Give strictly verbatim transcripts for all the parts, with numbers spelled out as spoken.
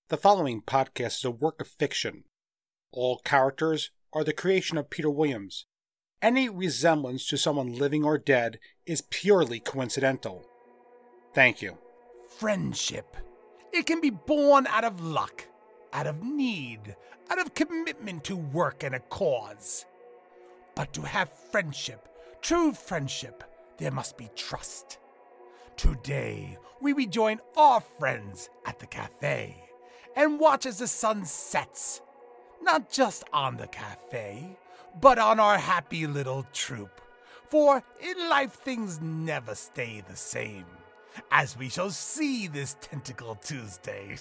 The following podcast is a work of fiction. All characters are the creation of Peter Williams. Any resemblance to someone living or dead is purely coincidental. Thank you. Friendship. It can be born out of luck, out of need, out of commitment to work and a cause. But to have friendship, true friendship, there must be trust. Today, we rejoin our friends at the cafe and watch as the sun sets, not just on the cafe, but on our happy little troop. For in life things never stay the same, as we shall see this Tentacle Tuesday.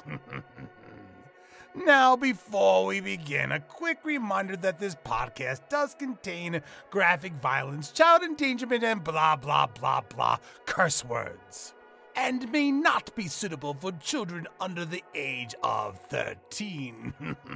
Now, before we begin, a quick reminder that this podcast does contain graphic violence, child endangerment, and blah blah blah blah curse words, and may not be suitable for children under the age of thirteen.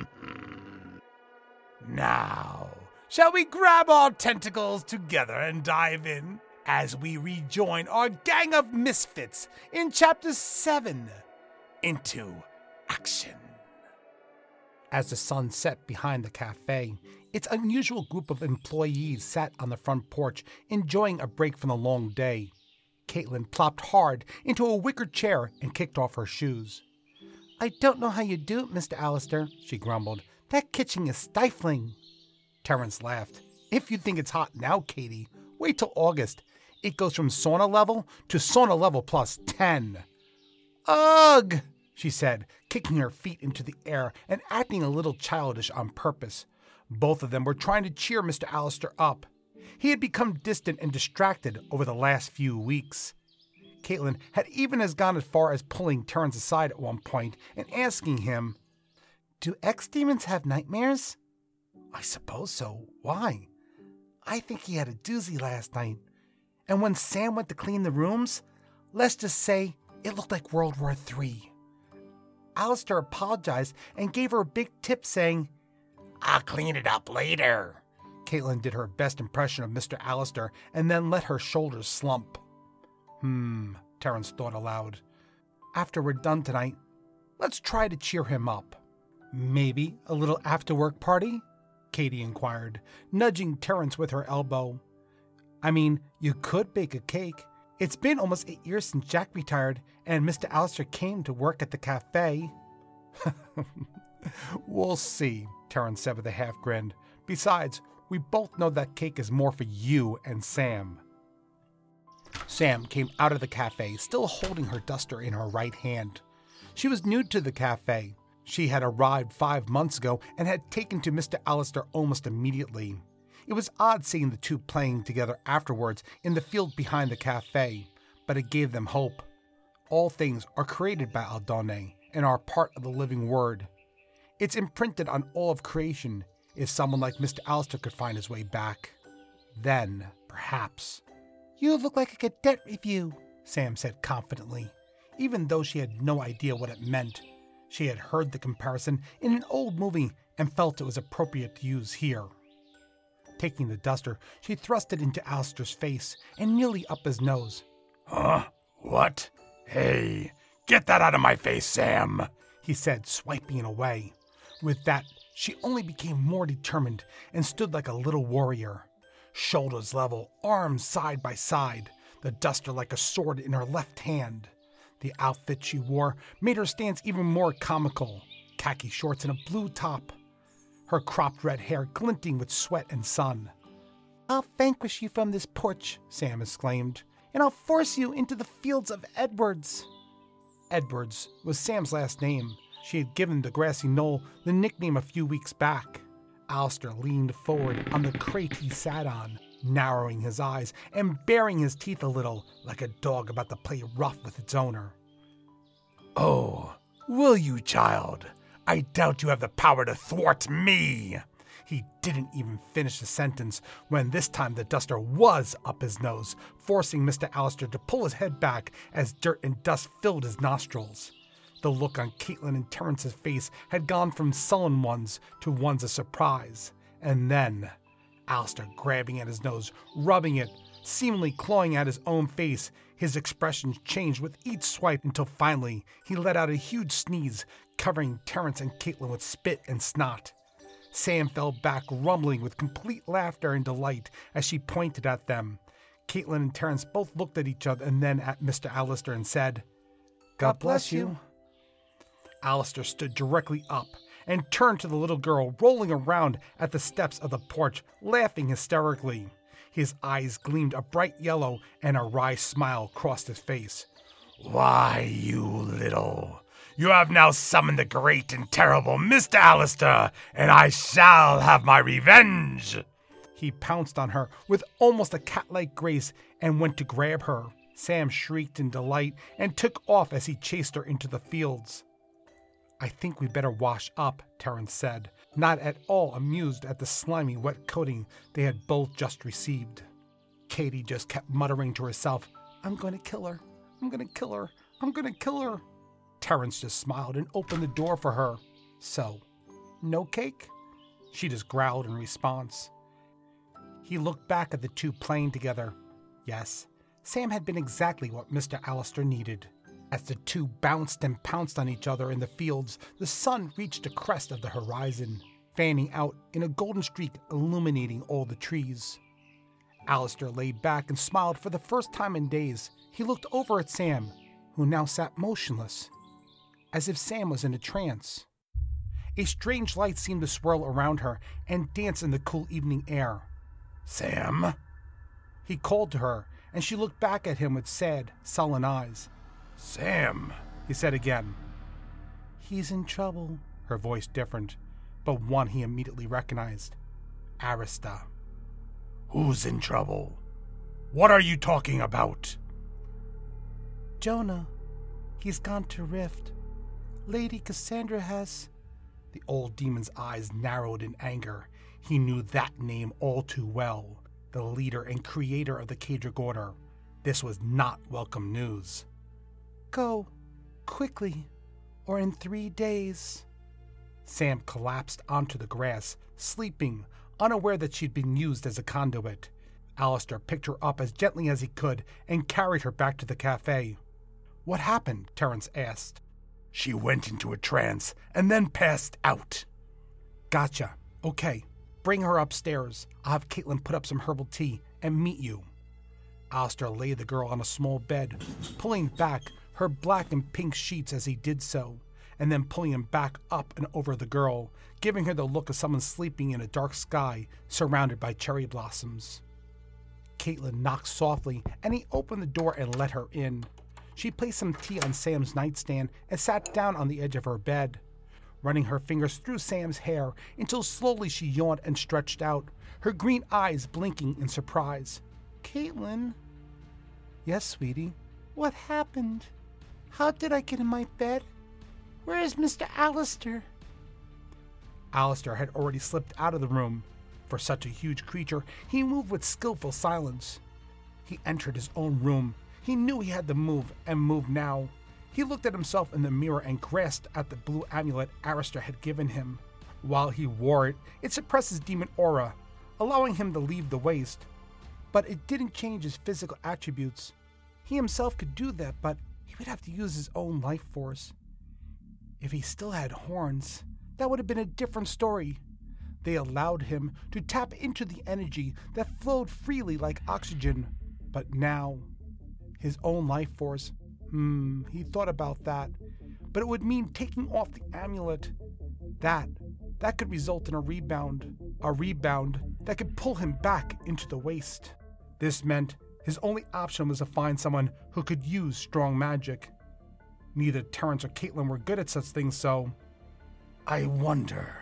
Now, shall we grab our tentacles together and dive in as we rejoin our gang of misfits in Chapter seven, Into Action. As the sun set behind the cafe, its unusual group of employees sat on the front porch enjoying a break from the long day. Caitlin plopped hard into a wicker chair and kicked off her shoes. "I don't know how you do it, Mister Allister," she grumbled. "That kitchen is stifling." Terrence laughed. "If you think it's hot now, Katie, wait till August. It goes from sauna level to sauna level plus ten. "Ugh!" she said, kicking her feet into the air and acting a little childish on purpose. Both of them were trying to cheer Mister Allister up. He had become distant and distracted over the last few weeks. Caitlin had even as gone as far as pulling Terrence aside at one point and asking him, "Do ex-demons have nightmares?" "I suppose so. Why?" "I think he had a doozy last night. And when Sam went to clean the rooms, let's just say it looked like World War Three. Allister apologized and gave her a big tip saying, 'I'll clean it up later.'" Caitlin did her best impression of Mister Allister and then let her shoulders slump. Hmm, Terrence thought aloud. After we're done tonight, let's try to cheer him up. "Maybe a little after-work party?" Katie inquired, nudging Terrence with her elbow. "I mean, you could bake a cake. It's been almost eight years since Jack retired and Mister Allister came to work at the cafe." "We'll see," Terrence said with a half grin. "Besides, we both know that cake is more for you and Sam." Sam came out of the cafe, still holding her duster in her right hand. She was new to the cafe. She had arrived five months ago and had taken to Mister Allister almost immediately. It was odd seeing the two playing together afterwards in the field behind the cafe, but it gave them hope. All things are created by Aldone and are part of the living word. It's imprinted on all of creation if someone like Mister Allister could find his way back. Then, perhaps. "You look like a cadet review," Sam said confidently, even though she had no idea what it meant. She had heard the comparison in an old movie and felt it was appropriate to use here. Taking the duster, she thrust it into Allister's face and nearly up his nose. "Huh? What? Hey, get that out of my face, Sam," he said, swiping it away. With that, she only became more determined and stood like a little warrior. Shoulders level, arms side by side, the duster like a sword in her left hand. The outfit she wore made her stance even more comical. Khaki shorts and a blue top. Her cropped red hair glinting with sweat and sun. "I'll vanquish you from this porch," Sam exclaimed, "and I'll force you into the fields of Edwards." Edwards was Sam's last name. She had given the grassy knoll the nickname a few weeks back. Allister leaned forward on the crate he sat on, narrowing his eyes and baring his teeth a little, like a dog about to play rough with its owner. "Oh, will you, child? I doubt you have the power to thwart me." He didn't even finish the sentence when this time the duster was up his nose, forcing Mister Allister to pull his head back as dirt and dust filled his nostrils. The look on Caitlin and Terrence's face had gone from sullen ones to ones of surprise. And then, Allister grabbing at his nose, rubbing it, seemingly clawing at his own face, his expression changed with each swipe until finally he let out a huge sneeze, covering Terrence and Caitlin with spit and snot. Sam fell back, rumbling with complete laughter and delight as she pointed at them. Caitlin and Terrence both looked at each other and then at Mister Allister and said, "God bless you." Allister stood directly up and turned to the little girl rolling around at the steps of the porch, laughing hysterically. His eyes gleamed a bright yellow and a wry smile crossed his face. "Why, you little... You have now summoned the great and terrible Mister Allister, and I shall have my revenge!" He pounced on her with almost a cat-like grace and went to grab her. Sam shrieked in delight and took off as he chased her into the fields. "I think we better wash up," Terrence said, not at all amused at the slimy wet coating they had both just received. Katie just kept muttering to herself, "I'm going to kill her. I'm going to kill her. I'm going to kill her." Terrence just smiled and opened the door for her. "So, no cake?" She just growled in response. He looked back at the two playing together. Yes, Sam had been exactly what Mister Allister needed. As the two bounced and pounced on each other in the fields, the sun reached the crest of the horizon, fanning out in a golden streak illuminating all the trees. Allister lay back and smiled for the first time in days. He looked over at Sam, who now sat motionless, as if Sam was in a trance. A strange light seemed to swirl around her and dance in the cool evening air. "Sam?" He called to her, and she looked back at him with sad, sullen eyes. "Sam," he said again. "He's in trouble," her voice different, but one he immediately recognized. Arista. "Who's in trouble? What are you talking about?" "Jonah. He's gone to Rift. Lady Cassandra has..." The old demon's eyes narrowed in anger. He knew that name all too well. The leader and creator of the Kadric Order. This was not welcome news. "Go, quickly, or in three days." Sam collapsed onto the grass, sleeping, unaware that she'd been used as a conduit. Allister picked her up as gently as he could and carried her back to the cafe. "What happened?" Terrence asked. "She went into a trance and then passed out." "Gotcha. Okay, bring her upstairs. I'll have Caitlin put up some herbal tea and meet you." Allister laid the girl on a small bed, pulling back her black and pink sheets as he did so, and then pulling him back up and over the girl, giving her the look of someone sleeping in a dark sky surrounded by cherry blossoms. Caitlin knocked softly, and he opened the door and let her in. She placed some tea on Sam's nightstand and sat down on the edge of her bed, running her fingers through Sam's hair until slowly she yawned and stretched out, her green eyes blinking in surprise. "Caitlin?" "Yes, sweetie." "What happened? How did I get in my bed? Where is Mister Allister?" Allister had already slipped out of the room. For such a huge creature, he moved with skillful silence. He entered his own room. He knew he had to move, and moved now. He looked at himself in the mirror and grasped at the blue amulet Arista had given him. While he wore it, it suppressed his demon aura, allowing him to leave the waste. But it didn't change his physical attributes. He himself could do that, but he would have to use his own life force. If he still had horns, that would have been a different story. They allowed him to tap into the energy that flowed freely like oxygen. But now, his own life force, hmm, he thought about that. But it would mean taking off the amulet. That, that could result in a rebound. A rebound that could pull him back into the waste. This meant his only option was to find someone who could use strong magic. Neither Terrence or Caitlin were good at such things, so... "I wonder...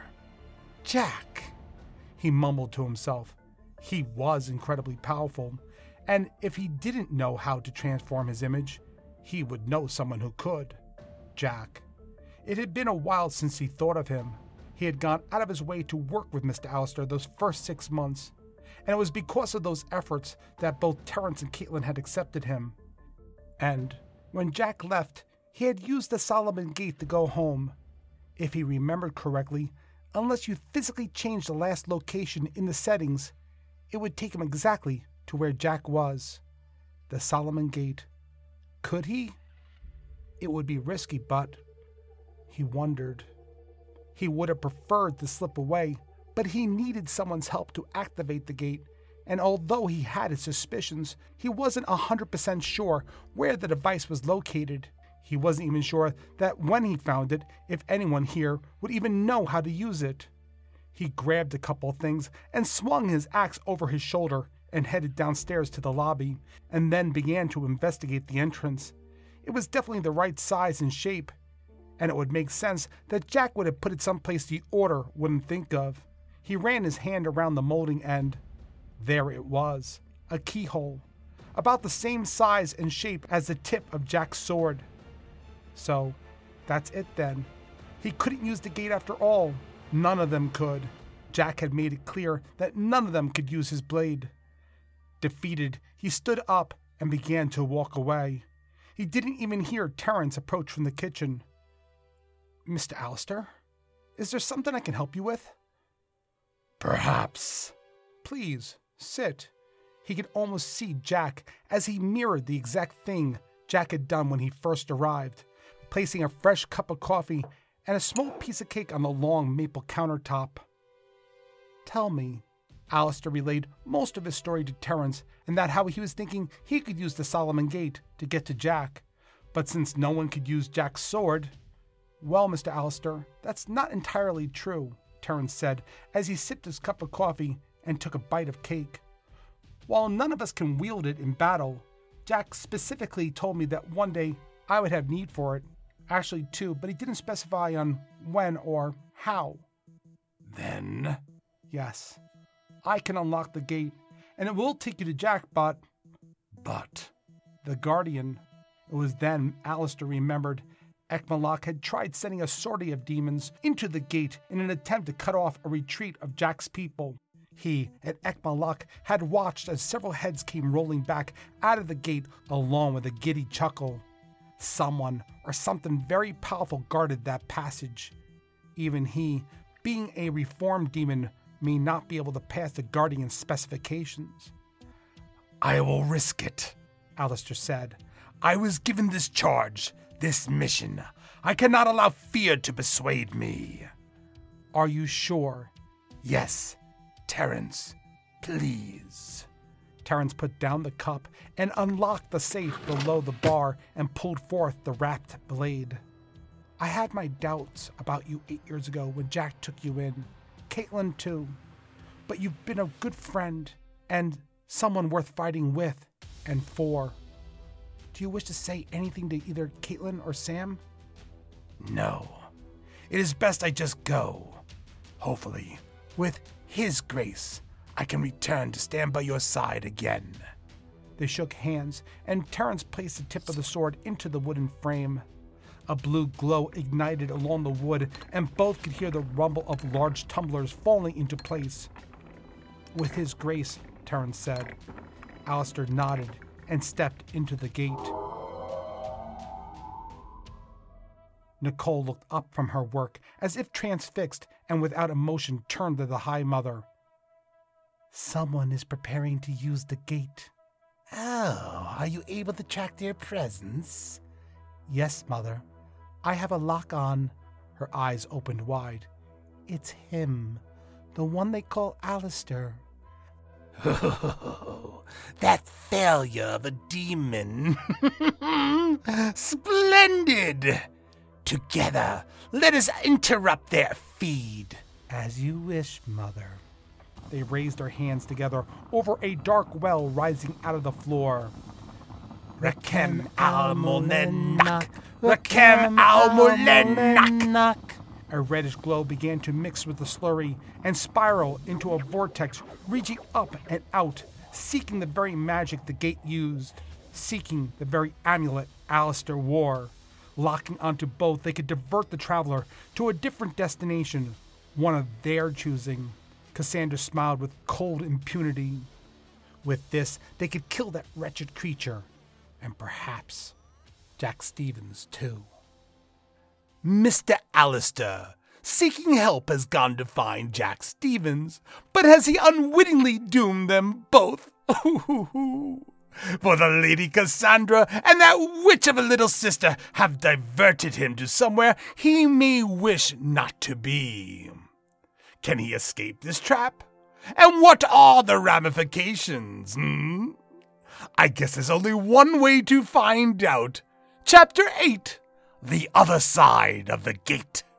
Jack," he mumbled to himself. He was incredibly powerful, and if he didn't know how to transform his image, he would know someone who could. Jack. It had been a while since he thought of him. He had gone out of his way to work with Mister Allister those first six months, and it was because of those efforts that both Terrence and Caitlin had accepted him. And when Jack left, he had used the Solomon Gate to go home. If he remembered correctly, unless you physically changed the last location in the settings, it would take him exactly to where Jack was. The Solomon Gate. Could he? It would be risky, but He wondered. He would have preferred to slip away, but he needed someone's help to activate the gate, and although he had his suspicions, he wasn't one hundred percent sure where the device was located. He wasn't even sure that when he found it, if anyone here would even know how to use it. He grabbed a couple things and swung his axe over his shoulder and headed downstairs to the lobby, and then began to investigate the entrance. It was definitely the right size and shape, and it would make sense that Jack would have put it someplace the Order wouldn't think of. He ran his hand around the molding end. There it was, a keyhole, about the same size and shape as the tip of Jack's sword. So, that's it then. He couldn't use the gate after all. None of them could. Jack had made it clear that none of them could use his blade. Defeated, he stood up and began to walk away. He didn't even hear Terrence approach from the kitchen. "Mister Alistair, is there something I can help you with?" "Perhaps." "Please, sit." He could almost see Jack as he mirrored the exact thing Jack had done when he first arrived, placing a fresh cup of coffee and a small piece of cake on the long maple countertop. "Tell me," Alistair relayed most of his story to Terrence, and that how he was thinking he could use the Solomon Gate to get to Jack. But since no one could use Jack's sword, "Well, Mister Alistair, that's not entirely true," Terrence said as he sipped his cup of coffee and took a bite of cake. "While none of us can wield it in battle, Jack specifically told me that one day I would have need for it. Actually, two, but he didn't specify on when or how." "Then?" "Yes, I can unlock the gate, and it will take you to Jack, but..." "But?" "The Guardian." It was then Alistair remembered Ekmalak had tried sending a sortie of demons into the gate in an attempt to cut off a retreat of Jack's people. He and Ekmalak had watched as several heads came rolling back out of the gate along with a giddy chuckle. Someone or something very powerful guarded that passage. Even he, being a reformed demon, may not be able to pass the Guardian's specifications. "I will risk it," Alistair said. "I was given this charge, this mission. I cannot allow fear to persuade me." "Are you sure?" "Yes, Terrence, please." Terrence put down the cup and unlocked the safe below the bar and pulled forth the wrapped blade. "I had my doubts about you eight years ago when Jack took you in. Caitlin too. But you've been a good friend and someone worth fighting with and for. Do you wish to say anything to either Caitlin or Sam?" "No. It is best I just go. Hopefully, with his grace, I can return to stand by your side again." They shook hands, and Terrence placed the tip of the sword into the wooden frame. A blue glow ignited along the wood, and both could hear the rumble of large tumblers falling into place. "With his grace," Terrence said. Alistair nodded and stepped into the gate. Nicole looked up from her work, as if transfixed, and without emotion turned to the High Mother. "Someone is preparing to use the gate." "Oh, are you able to track their presence?" "Yes, Mother. I have a lock on." Her eyes opened wide. "It's him, the one they call Alistair." "Oh, that failure of a demon. Splendid! Together, let us interrupt their feed." "As you wish, Mother." They raised their hands together over a dark well rising out of the floor. Rekem al-Molenak! Rekem al-Molenak! A reddish glow began to mix with the slurry and spiral into a vortex reaching up and out, seeking the very magic the gate used, seeking the very amulet Alistair wore. Locking onto both, they could divert the traveler to a different destination, one of their choosing. Cassandra smiled with cold impunity. With this, they could kill that wretched creature, and perhaps Jack Stevens too. "Mister Alistair, seeking help, has gone to find Jack Stevens, but has he unwittingly doomed them both?" For the Lady Cassandra and that witch of a little sister have diverted him to somewhere he may wish not to be. Can he escape this trap? And what are the ramifications, hmm? I guess there's only one way to find out. Chapter eight, The Other Side of the Gate.